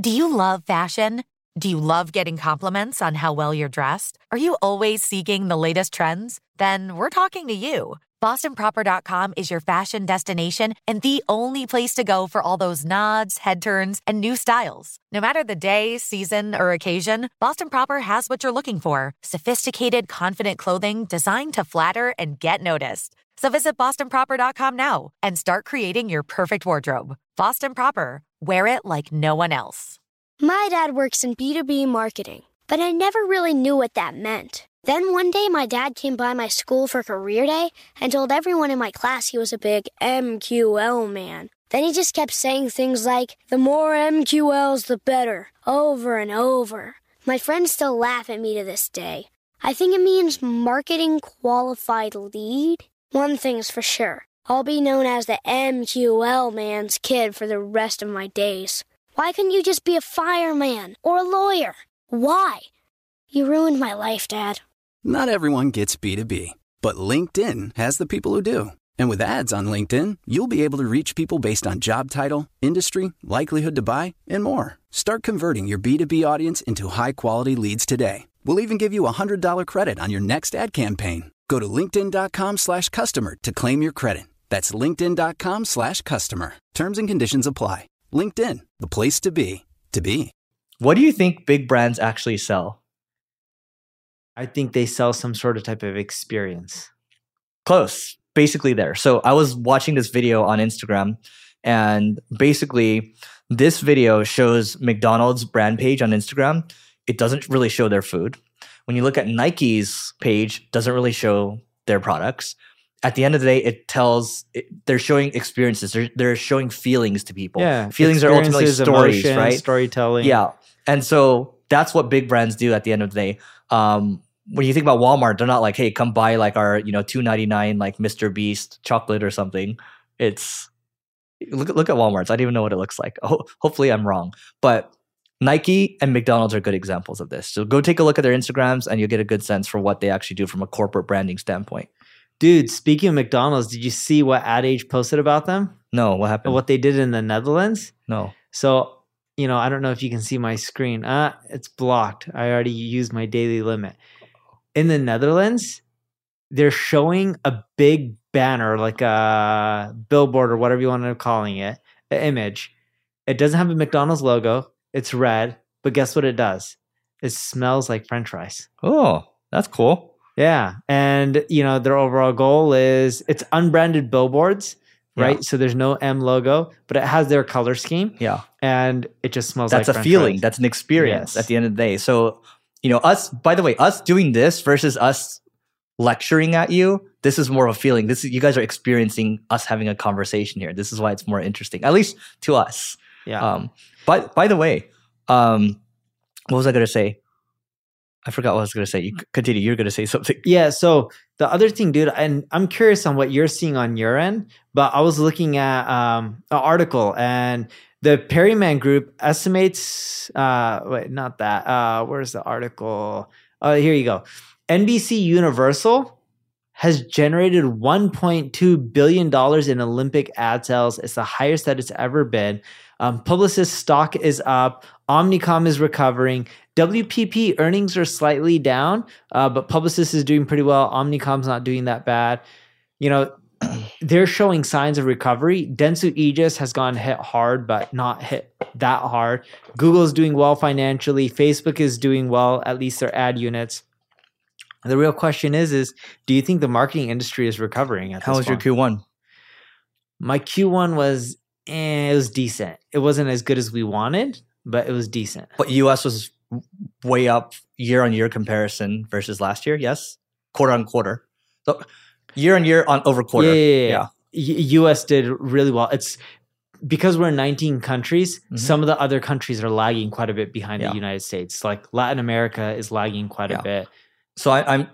Do you love fashion? Do you love getting compliments on how well you're dressed? Are you always seeking the latest trends? Then we're talking to you. BostonProper.com is your fashion destination and the only place to go for all those nods, head turns, and new styles. No matter the day, season, or occasion, Boston Proper has what you're looking for. Sophisticated, confident clothing designed to flatter and get noticed. So visit BostonProper.com now and start creating your perfect wardrobe. Boston Proper. Wear it like no one else. My dad works in B2B marketing, but I never really knew what that meant. Then one day, my dad came by my school for career day and told everyone in my class he was a big MQL man. Then he just kept saying things like, the more MQLs, the better, over and over. My friends still laugh at me to this day. I think it means marketing qualified lead. One thing's for sure. I'll be known as the MQL man's kid for the rest of my days. Why couldn't you just be a fireman or a lawyer? Why? You ruined my life, Dad. Not everyone gets B2B, but LinkedIn has the people who do. And with ads on LinkedIn, you'll be able to reach people based on job title, industry, likelihood to buy, and more. Start converting your B2B audience into high-quality leads today. We'll even give you a $100 credit on your next ad campaign. Go to linkedin.com/customer to claim your credit. That's linkedin.com/customer. Terms and conditions apply. LinkedIn, the place to be, to be. What do you think big brands actually sell? I think they sell some sort of type of experience. Close, basically there. So I was watching this video on Instagram, and basically this video shows McDonald's brand page on Instagram. It doesn't really show their food. When you look at Nike's page, it doesn't really show their products. At the end of the day, they're showing experiences. They're showing feelings to people. Yeah, feelings are ultimately stories, emotion, right? Storytelling. Yeah, and so that's what big brands do at the end of the day. When you think about Walmart, they're not like, "Hey, come buy like our $2.99 like Mr. Beast chocolate or something." It's look at Walmart's. I don't even know what it looks like. Hopefully, I'm wrong, but Nike and McDonald's are good examples of this. So go take a look at their Instagrams, and you'll get a good sense for what they actually do from a corporate branding standpoint. Dude, speaking of McDonald's, did you see what Ad Age posted about them? No, what happened? What they did in the Netherlands? No. So, I don't know if you can see my screen. It's blocked. I already used my daily limit. In the Netherlands, they're showing a big banner, like a billboard or whatever you want to calling it, an image. It doesn't have a McDonald's logo. It's red, but guess what it does? It smells like French fries. Oh, that's cool. Yeah. And, their overall goal is it's unbranded billboards, right? Yeah. So there's no M logo, but it has their color scheme. Yeah. And it just smells That's like a French feeling. fries. That's an experience Yes. at the end of the day. So, by the way, us doing this versus us lecturing at you, this is more of a feeling. You guys are experiencing us having a conversation here. This is why it's more interesting, at least to us. Yeah. But by the way, what was I going to say? I forgot what I was going to say. You continue. You're going to say something. Yeah. So the other thing, dude, and I'm curious on what you're seeing on your end, but I was looking at an article, and the Perryman Group estimates, not that. Where's the article? Here you go. NBC Universal has generated $1.2 billion in Olympic ad sales. It's the highest that it's ever been. Publicis stock is up. Omnicom is recovering. WPP earnings are slightly down, but Publicis is doing pretty well. Omnicom's not doing that bad. They're showing signs of recovery. Dentsu Aegis has gone hit hard, but not hit that hard. Google's doing well financially. Facebook is doing well, at least their ad units. The real question is do you think the marketing industry is recovering at this How was your point? Q1? My Q1 was, it was decent. It wasn't as good as we wanted, but it was decent. But US was way up year-on-year comparison versus last year, yes? Quarter-on-quarter. So year-on-year on over quarter. Yeah. US did really well. It's because we're in 19 countries, some of the other countries are lagging quite a bit behind the United States. Like Latin America is lagging quite a bit. So I'm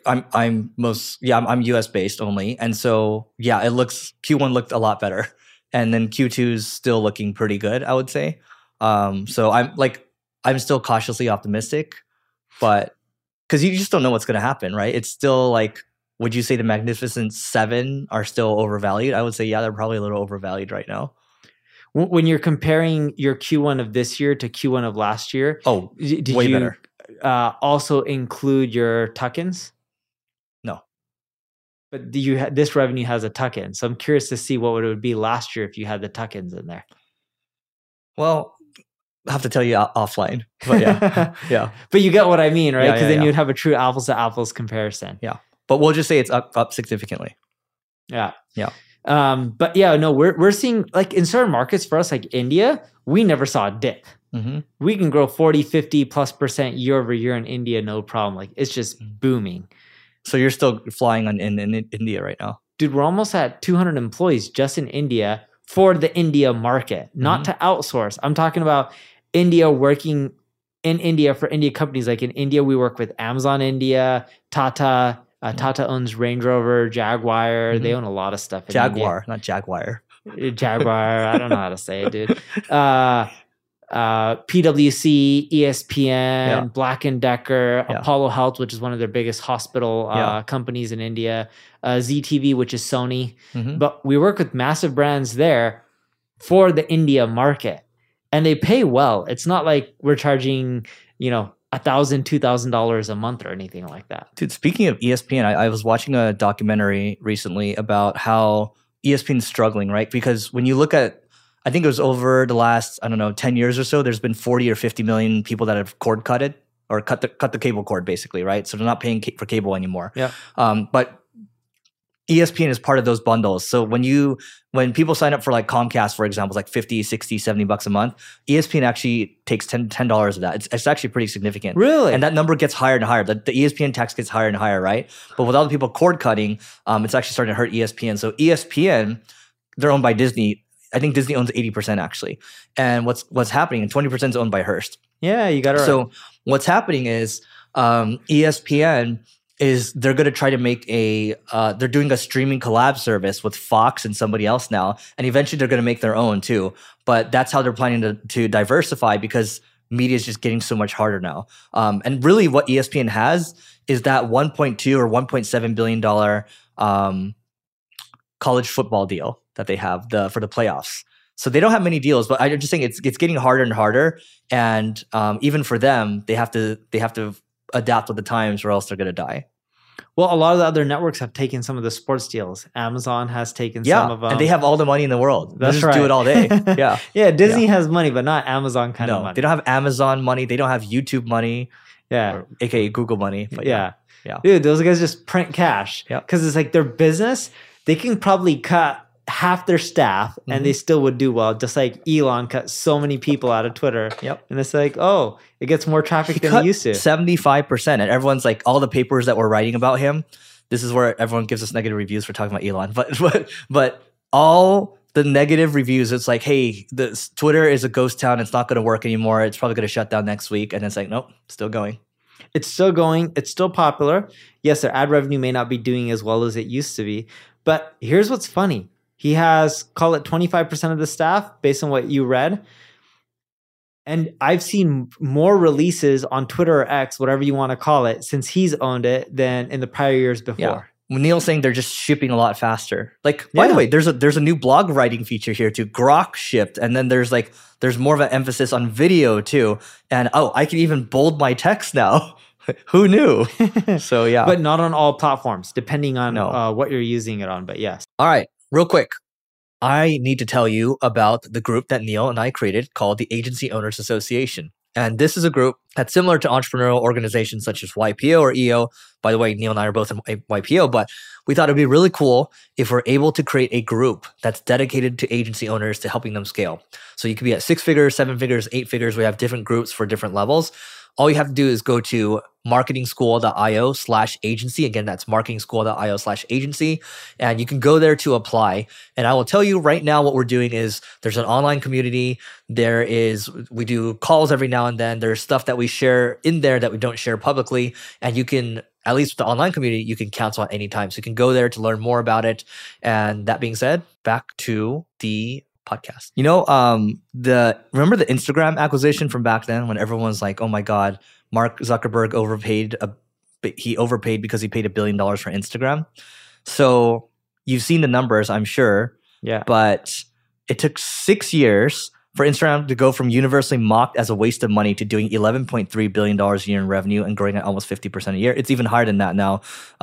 US based only. And so Q1 looked a lot better. And then Q2 is still looking pretty good, I would say. So I'm still cautiously optimistic, but because you just don't know what's going to happen, right? It's still like, would you say the Magnificent Seven are still overvalued? I would say, yeah, they're probably a little overvalued right now. When you're comparing your Q1 of this year to Q1 of last year, did way you better. Also include your tuck-ins? No. But this revenue has a tuck-in. So I'm curious to see what it would be last year if you had the tuck-ins in there. Well, I have to tell you offline. But yeah. Yeah. But you get what I mean, right? Because then yeah. you'd have a true apples to apples comparison. Yeah. But we'll just say it's up significantly. Yeah. Yeah. But yeah, no, we're seeing like in certain markets for us, like India, we never saw a dip. Mm-hmm. We can grow 40, 50+% year over year in India, no problem. Like it's just booming. So you're still flying in India right now? Dude, we're almost at 200 employees just in India for the India market, not to outsource. I'm talking about India working in India for India companies. Like in India, we work with Amazon India, Tata. Tata owns Range Rover, Jaguar. They own a lot of stuff in Jaguar, India. not Jaguar. Jaguar. I don't know how to say it, dude. PwC, ESPN, Black & Decker, Apollo Health, which is one of their biggest hospital companies in India, ZTV, which is Sony. But we work with massive brands there for the India market. And they pay well. It's not like we're charging, $1,000, $2,000 a month or anything like that. Dude, speaking of ESPN, I was watching a documentary recently about how ESPN is struggling, right? Because when you look at, I think it was over the last, 10 years or so, there's been 40 or 50 million people that have cord cutted or cut the cable cord, basically, right? So they're not paying for cable anymore. Yeah. But ESPN is part of those bundles. So when people sign up for like Comcast, for example, it's like 50, 60, 70 bucks a month, ESPN actually takes $10 of that. It's actually pretty significant. Really? And that number gets higher and higher. The ESPN tax gets higher and higher, right? But with all the people cord cutting, it's actually starting to hurt ESPN. So ESPN, they're owned by Disney. I think Disney owns 80% actually. And what's happening, and 20% is owned by Hearst. Yeah, you got it right. So what's happening is ESPN is they're going to try to make they're doing a streaming collab service with Fox and somebody else now. And eventually they're going to make their own too. But that's how they're planning to diversify because media is just getting so much harder now. And really what ESPN has is that $1.2 or $1.7 billion college football deal that they have for the playoffs. So they don't have many deals, but I'm just saying it's getting harder and harder. And even for them, they have to adapt with the times or else they're going to die. Well, a lot of the other networks have taken some of the sports deals. Amazon has taken some of them. And they have all the money in the world. That's just right. do it all day. Yeah. Yeah, Disney has money, but not Amazon kind of money. They don't have Amazon money. They don't have YouTube money. Yeah. Or AKA Google money. But yeah. Yeah. Dude, those guys just print cash. Yeah. Because it's like their business, they can probably cut half their staff and they still would do well. Just like Elon cut so many people out of Twitter. Yep. And it's like, oh, it gets more traffic than it used to. 75%. And everyone's like, all the papers that were writing about him, this is where everyone gives us negative reviews for talking about Elon. But all the negative reviews, it's like, hey, Twitter is a ghost town. It's not going to work anymore. It's probably going to shut down next week. And it's like, nope, still going. It's still going. It's still popular. Yes, their ad revenue may not be doing as well as it used to be. But here's what's funny. He has, call it 25% of the staff based on what you read. And I've seen more releases on Twitter or X, whatever you want to call it, since he's owned it than in the prior years before. Yeah. Neil's saying they're just shipping a lot faster. Like, by the way, there's a new blog writing feature here too. Grok shipped. And then there's more of an emphasis on video too. And I can even bold my text now. Who knew? So yeah. But not on all platforms, depending on what you're using it on. But yes. All right. Real quick, I need to tell you about the group that Neil and I created called the Agency Owners Association. And this is a group that's similar to entrepreneurial organizations such as YPO or EO. By the way, Neil and I are both in YPO, but we thought it'd be really cool if we're able to create a group that's dedicated to agency owners to helping them scale. So you could be at 6 figures, 7 figures, 8 figures. We have different groups for different levels. All you have to do is go to marketingschool.io/agency. Again, that's marketingschool.io/agency. And you can go there to apply. And I will tell you right now what we're doing is there's an online community. We do calls every now and then. There's stuff that we share in there that we don't share publicly. And you can, at least with the online community, you can cancel at any time. So you can go there to learn more about it. And that being said, back to the podcast. Remember the Instagram acquisition from back then when everyone was like, oh my God, Mark Zuckerberg overpaid because he paid $1 billion for Instagram. So you've seen the numbers, I'm sure. Yeah. But it took 6 years for Instagram to go from universally mocked as a waste of money to doing $11.3 billion a year in revenue and growing at almost 50% a year. It's even higher than that now.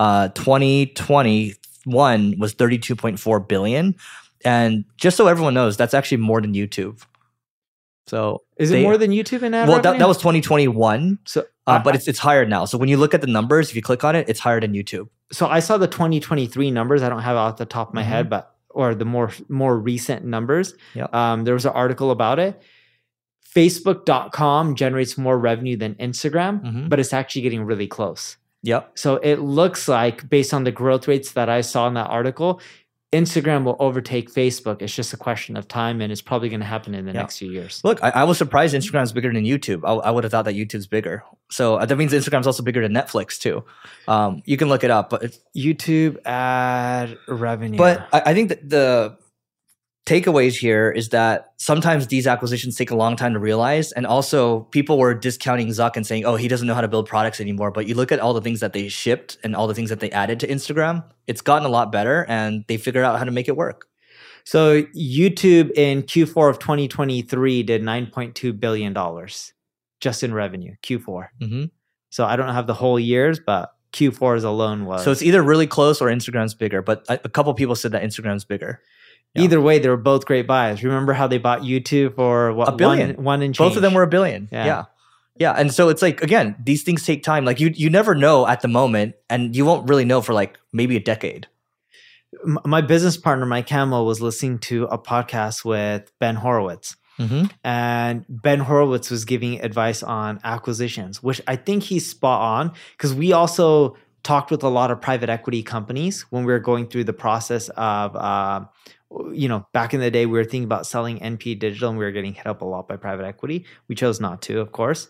2021 was $32.4 billion. And just so everyone knows, that's actually more than YouTube. So is it more than YouTube in ad Well, revenue? that was 2021. So, but it's higher now. So when you look at the numbers, if you click on it, it's higher than YouTube. So I saw the 2023 numbers. I don't have it off the top of my head, or the more recent numbers. Yep. There was an article about it. Facebook.com generates more revenue than Instagram, but it's actually getting really close. Yep. So it looks like, based on the growth rates that I saw in that article, Instagram will overtake Facebook. It's just a question of time, and it's probably going to happen in the next few years. Look, I was surprised Instagram's bigger than YouTube. I would have thought that YouTube's bigger. So that means Instagram's also bigger than Netflix too. You can look it up, but YouTube ad revenue. But I think that the takeaways here is that sometimes these acquisitions take a long time to realize. And also people were discounting Zuck and saying, oh, he doesn't know how to build products anymore. But you look at all the things that they shipped and all the things that they added to Instagram, it's gotten a lot better and they figured out how to make it work. So YouTube in Q4 of 2023 did $9.2 billion just in revenue, Q4. So I don't have the whole years, but Q4's alone was. So it's either really close or Instagram's bigger. But a couple people said that Instagram's bigger. Yeah. Either way, they were both great buys. Remember how they bought YouTube for what, $1 billion? One and change? Both of them were $1 billion. Yeah. And so it's like, again, these things take time. Like you never know at the moment, and you won't really know for like maybe a decade. My business partner, Mike Hamill, was listening to a podcast with Ben Horowitz. And Ben Horowitz was giving advice on acquisitions, which I think he's spot on, because we also talked with a lot of private equity companies when we were going through the process of, back in the day, we were thinking about selling NP Digital and we were getting hit up a lot by private equity. We chose not to, of course.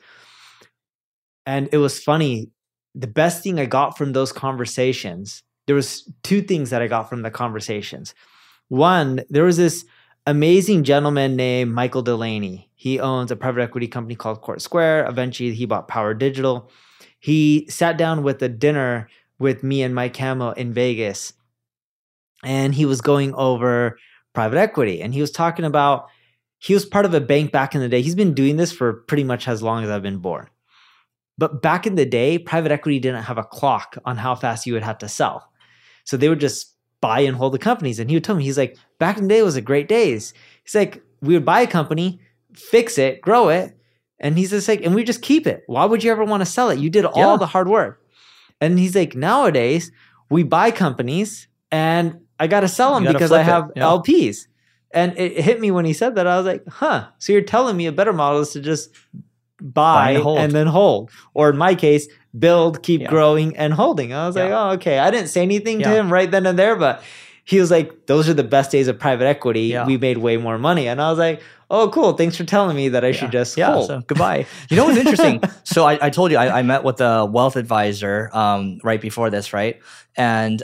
And it was funny. The best thing I got from those conversations, there was two things that I got from the conversations. One, there was this amazing gentleman named Michael Delaney. He owns a private equity company called Court Square. Eventually, he bought Power Digital. He sat down with a dinner with me and Mike Hamill in Vegas. And he was going over private equity. And he was talking about, he was part of a bank back in the day. He's been doing this for pretty much as long as I've been born. But back in the day, private equity didn't have a clock on how fast you would have to sell. So they would just buy and hold the companies. And he would tell me, he's like, back in the day was a great days. He's like, we would buy a company, fix it, grow it. And he's just like, and we just keep it. Why would you ever want to sell it? You did all the hard work. And he's like, nowadays, we buy companies and I got to sell them because I have LPs. And it hit me when he said that. I was like, so you're telling me a better model is to just buy and then hold. Or in my case, build, keep growing and holding. I was like, oh, okay. I didn't say anything to him right then and there, but he was like, those are the best days of private equity. Yeah. We made way more money. And I was like, oh, cool. Thanks for telling me that I should just hold. So goodbye. You know what's interesting? So I told you, I met with a wealth advisor right before this, right? And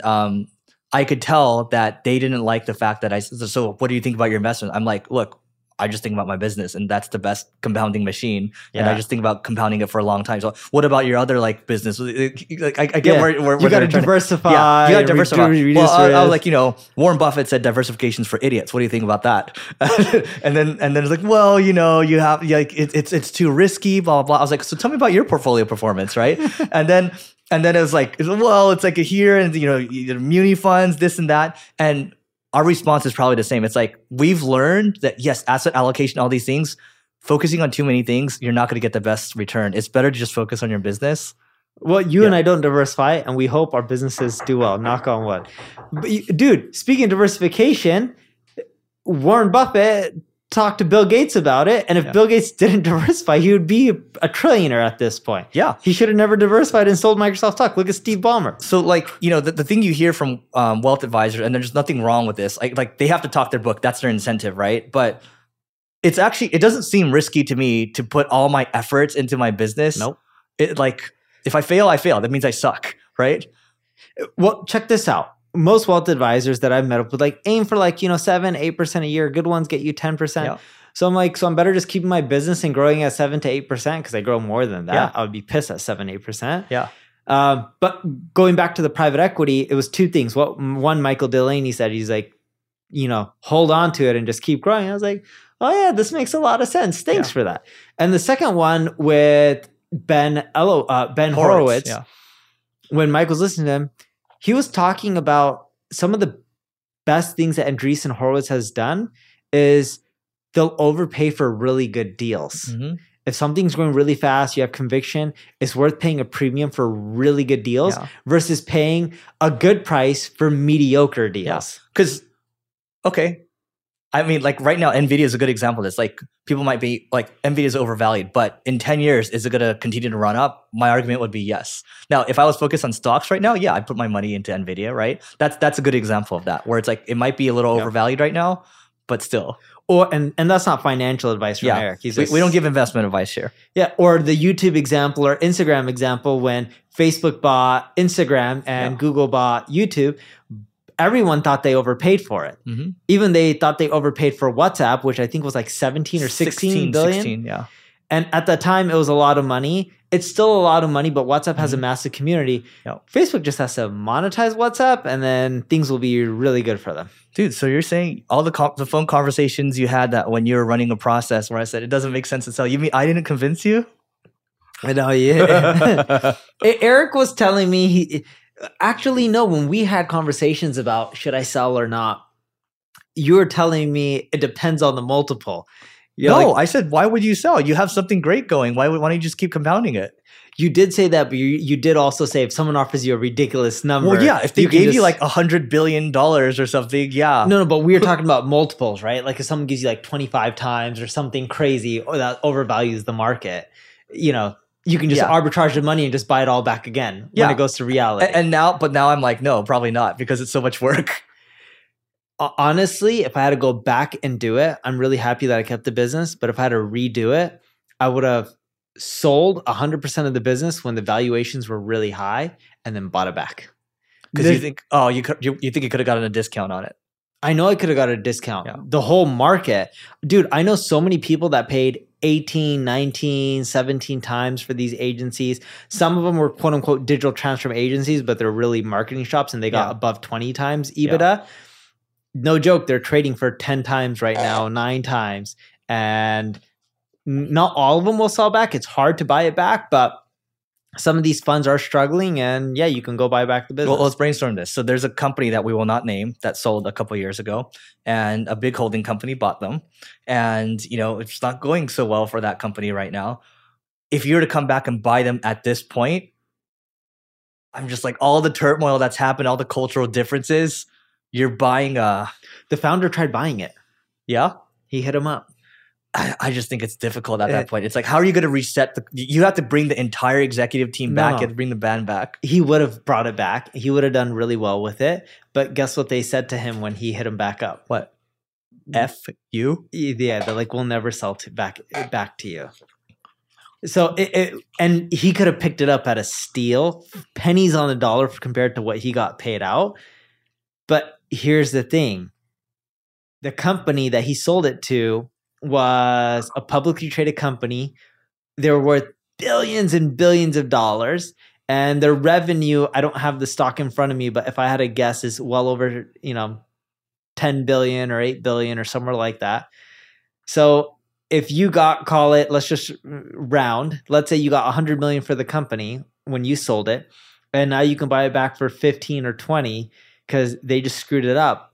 I could tell that they didn't like the fact that so what do you think about your investment? I'm like, look, I just think about my business and that's the best compounding machine. And I just think about compounding it for a long time. So what about your other like business? Like, I get where you got to diversify. Yeah, you got to diversify. Reduce I was like, Warren Buffett said diversification's for idiots. What do you think about that? and then it's like, well, you have like it's too risky, blah, blah, blah. I was like, so tell me about your portfolio performance, right? and then it was like, well, it's like a here and muni funds, this and that. And our response is probably the same. It's like, we've learned that yes, asset allocation, all these things, focusing on too many things, you're not going to get the best return. It's better to just focus on your business. Well, you and I don't diversify, and we hope our businesses do well. Knock on wood. But dude, speaking of diversification, Warren Buffett talked to Bill Gates about it, and if Bill Gates didn't diversify, he would be a trillionaire at this point. Yeah. He should have never diversified and sold Microsoft stock. Look at Steve Ballmer. So like, the thing you hear from wealth advisors, and there's nothing wrong with this, like they have to talk their book. That's their incentive, right? But it doesn't seem risky to me to put all my efforts into my business. Nope. If I fail, I fail. That means I suck, right? Well, check this out. Most wealth advisors that I've met up with aim for 7-8% a year. Good ones get you 10%. Yeah. So I'm like, I'm better just keeping my business and growing at 7 to 8% because I grow more than that. Yeah. I would be pissed at 7-8%. Yeah. But going back to the private equity, it was two things. One, Michael Delaney said, he's like, hold on to it and just keep growing. I was like, oh yeah, this makes a lot of sense. Thanks for that. And the second one with Ben Horowitz, when Mike was listening to him, he was talking about some of the best things that Andreessen Horowitz has done is they'll overpay for really good deals. Mm-hmm. If something's going really fast, you have conviction, it's worth paying a premium for really good deals versus paying a good price for mediocre deals. Because, okay, I mean, like right now, NVIDIA is a good example of this. Like people might be like, NVIDIA is overvalued, but in 10 years, is it going to continue to run up? My argument would be yes. Now, if I was focused on stocks right now, yeah, I'd put my money into NVIDIA, right? That's a good example of that, where it's like, it might be a little overvalued right now, but still. And that's not financial advice from Eric. We don't give investment advice here. Yeah, or the YouTube example or Instagram example when Facebook bought Instagram and Google bought YouTube, everyone thought they overpaid for it. Mm-hmm. Even they thought they overpaid for WhatsApp, which I think was like 17 or 16 billion. 16, yeah. And at that time, it was a lot of money. It's still a lot of money, but WhatsApp has a massive community. Yep. Facebook just has to monetize WhatsApp, and then things will be really good for them. Dude, so you're saying all the phone conversations you had that when you were running a process where I said, it doesn't make sense to sell. You mean I didn't convince you? I know, yeah. Eric was telling me, when we had conversations about should I sell or not, you were telling me it depends on the multiple. I said, why would you sell? You have something great going. Why don't you just keep compounding it? You did say that, but you did also say if someone offers you a ridiculous number. Well, yeah, if they gave you like $100 billion or something, yeah. No, but we were talking about multiples, right? Like if someone gives you like 25 times or something crazy or that overvalues the market, you can just arbitrage the money and just buy it all back again when it goes to reality. And now I'm like, no, probably not because it's so much work. Honestly, if I had to go back and do it, I'm really happy that I kept the business. But if I had to redo it, I would have sold 100% of the business when the valuations were really high and then bought it back. Because you think, you think you could have gotten a discount on it. I know I could have got a discount. Yeah. The whole market. Dude, I know so many people that paid 18, 19, 17 times for these agencies. Some of them were quote unquote digital transform agencies, but they're really marketing shops and they got above 20 times EBITDA. Yeah. No joke, they're trading for 10 times right now, 9 times. And not all of them will sell back. It's hard to buy it back, but some of these funds are struggling and you can go buy back the business. Well, let's brainstorm this. So there's a company that we will not name that sold a couple of years ago and a big holding company bought them. And, it's not going so well for that company right now. If you were to come back and buy them at this point, I'm just like all the turmoil that's happened, all the cultural differences, you're buying The founder tried buying it. Yeah? He hit him up. I just think it's difficult at that point. It's like, how are you going to reset you have to bring the entire executive team back. You have to bring the band back. He would have brought it back. He would have done really well with it. But guess what they said to him when he hit him back up? What? F you? Yeah, they're like, we'll never sell back to you. So and he could have picked it up at a steal, pennies on the dollar compared to what he got paid out. But here's the thing. The company that he sold it to was a publicly traded company. They were worth billions and billions of dollars. And their revenue, I don't have the stock in front of me, but if I had to guess, is well over, 10 billion or 8 billion or somewhere like that. So if you call it, let's just round, let's say you got 100 million for the company when you sold it, and now you can buy it back for 15 or 20 because they just screwed it up.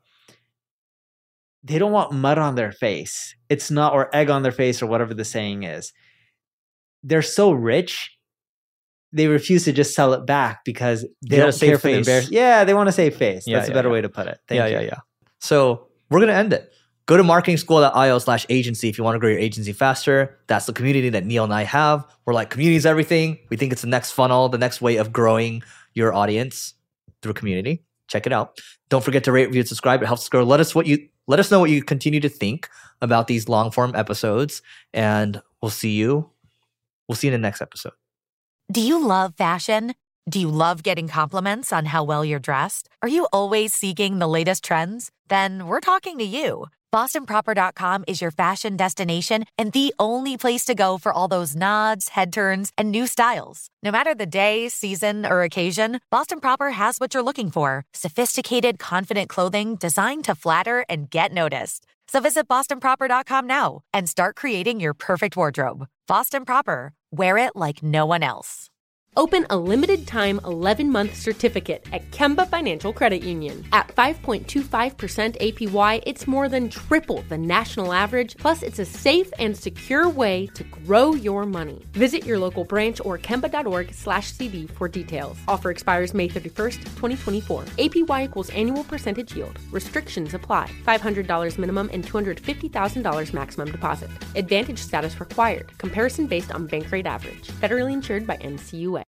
They don't want mud on their face. It's not, or egg on their face or whatever the saying is. They're so rich, they refuse to just sell it back because they don't care for the embarrassment. Yeah, they want to save face. That's a better way to put it. Thank you. Yeah. So we're going to end it. Go to marketingschool.io/agency if you want to grow your agency faster. That's the community that Neil and I have. We're like, community is everything. We think it's the next funnel, the next way of growing your audience through community. Check it out. Don't forget to rate, review, and subscribe. It helps us grow. Let us know what you continue to think about these long form episodes, and we'll see you in the next episode. Do you love fashion? Do you love getting compliments on how well you're dressed? Are you always seeking the latest trends? Then we're talking to you. BostonProper.com is your fashion destination and the only place to go for all those nods, head turns, and new styles. No matter the day, season, or occasion, Boston Proper has what you're looking for. Sophisticated, confident clothing designed to flatter and get noticed. So visit BostonProper.com now and start creating your perfect wardrobe. Boston Proper. Wear it like no one else. Open a limited-time 11-month certificate at Kemba Financial Credit Union. At 5.25% APY, it's more than triple the national average, plus it's a safe and secure way to grow your money. Visit your local branch or kemba.org/cd for details. Offer expires May 31st, 2024. APY equals annual percentage yield. Restrictions apply. $500 minimum and $250,000 maximum deposit. Advantage status required. Comparison based on bank rate average. Federally insured by NCUA.